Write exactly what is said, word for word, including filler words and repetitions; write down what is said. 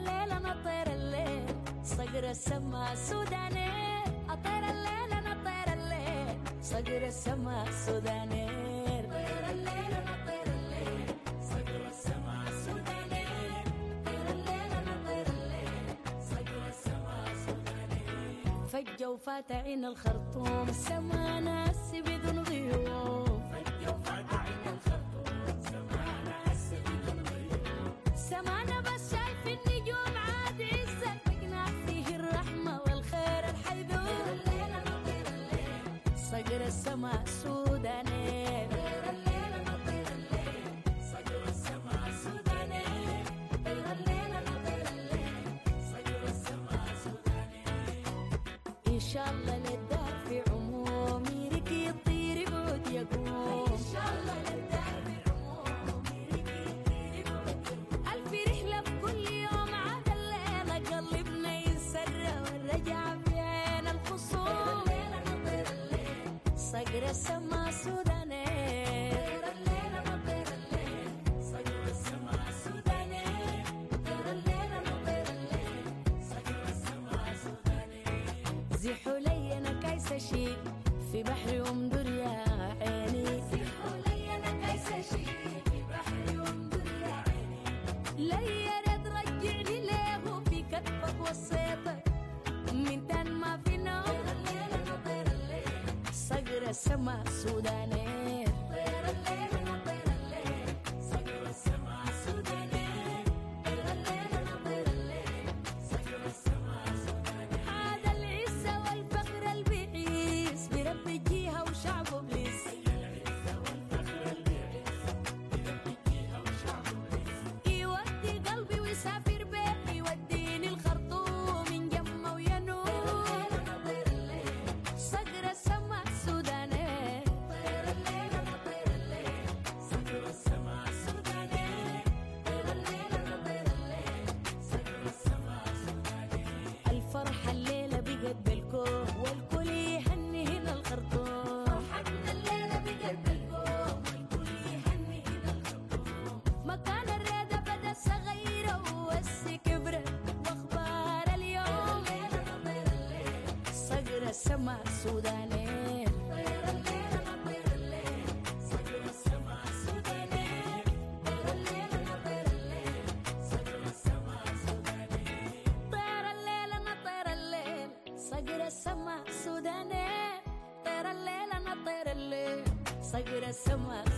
الليل أنا طير الليل صقر السما سوداني أطير الليل أنا طير الليل صقر السما سوداني طير الليل أنا طير الليل صقر السما سوداني طير الليل أنا طير الليل صقر السما سوداني فجة وفات عين الخرطوم السما ناس بدون غيوم فجة وفات عين الخرطوم سما ناس بدون غيوم سمانا بس شايف النجوم عاد عزة تقنع فيه الرحمة والخير الحيدوم طير الليل أنا طير الليل صقر السما سوداني طير الليل أنا طير الليل صقر السما سوداني طير الليل أنا طير الليل صقر السما سوداني إن شاء الله للدار في عموم يرك يطير بعود يقوم إن شاء الله للدار في عموم يرك يطير بعود يقوم ألف رحلة بكل يوم عاد الليلة قلبنا ينسر والرجع بين الخصوم طير الليل أنا طير الليل صقر السما سوداني طير الليل أنا طير الليل صقر السما سوداني طير الليل أنا طير الليل صقر السما سوداني زحوا لي أنا كايسة شي في بحر أمدر يا عيني زحوا لي أنا كايسة شي في بحر أمدر يا عيني لي يا ريت رجعني ليه في كتفك وصيتك من تن ما في نوم طير الليل أنا طير الليل صقر السما سوداني طير الليل أنا طير الليل صقر السما سوداني طير الليل أنا طير الليل صقر السما سوداني عاد العزة والفخر البعيس برب الجيهة وشعبه بليس العزة والفخر البعيس برب الجيهة وشعبه بليس يودي قلبي ويسافر بيه يوديني الخرطوم من جمه وينوم طير الليل أنا طير الليل صقر السما سوداني طير الليل أنا طير الليل صقر السما سوداني طير الليل أنا طير الليل صقر السما سوداني الفرحة الليلة بقت بالكوم والكل يهني هنا الخرطوم فرحتنا الليلة بقت بالكوم والكل يهني هنا الخرطوم مكان الريدة بدأ صغيرة والسي كبرت واخبار اليوم طير الليل أنا طير الليل صقر السما سوداني طير الليل أنا طير الليل صقر السما سوداني طير الليل أنا طير الليل صقر السما سوداني طير الليل أنا طير الليل صقر السما سوداني طير الليل أنا طير الليل صقر السما